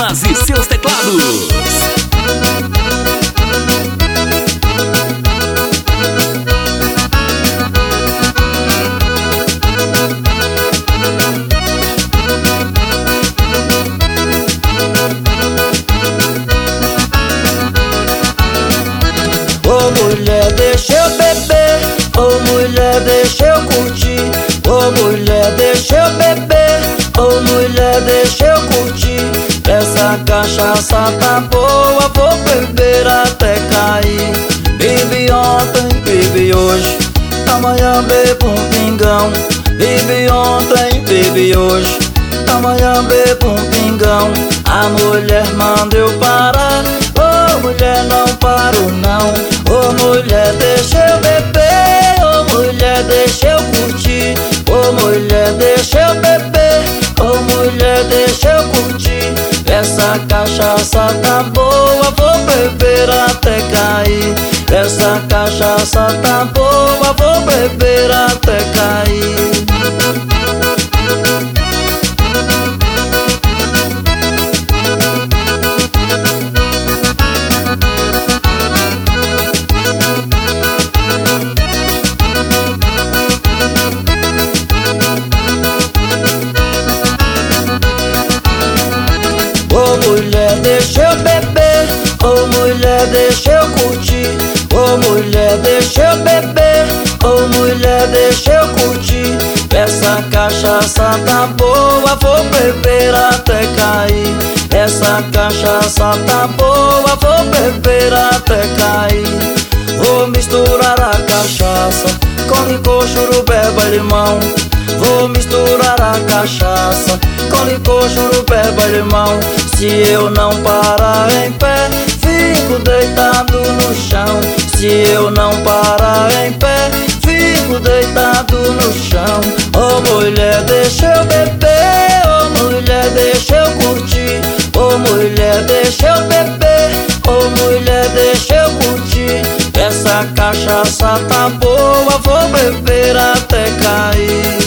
Simas e seus teclados. Ô mulher, deixa eu beber. Ô mulher, deixa eu curtir. Ô mulher, deixa eu beber. Ô mulher, deixa eu curtir. Essa cachaça tá boa, vou beber até cair. Bebi ontem, bebi hoje, amanhã bebo um pingão. Bebi ontem, bebi hoje, amanhã bebo um pingão. A mulher manda eu parar. Ô mulher, não paro não. Ô mulher, deixa eu beber. Ô mulher, deixa eu curtir. Ô mulher, deixa eu beber. Ô mulher, deixa eu curtir. Essa cachaça tá boa, vou beber até cair. Essa cachaça tá boa, vou beber até cair. Ô mulher, deixa eu beber. Ô mulher, deixa eu curtir. Ô mulher, deixa eu beber. Ô mulher, deixa eu curtir. Essa cachaça tá boa, vou beber até cair. Essa cachaça tá boa, vou beber até cair. Vou misturar a cachaça com licor, churubeba, limão. Vou misturar a cachaça com licor, churubeba, limão. Se eu não parar em pé, fico deitado no chão. Se eu não parar em pé, fico deitado no chão. Ô mulher, deixa eu beber. Ô mulher, deixa eu curtir. Ô mulher, deixa eu beber. Ô mulher, deixa eu curtir. Essa cachaça tá boa, vou beber até cair.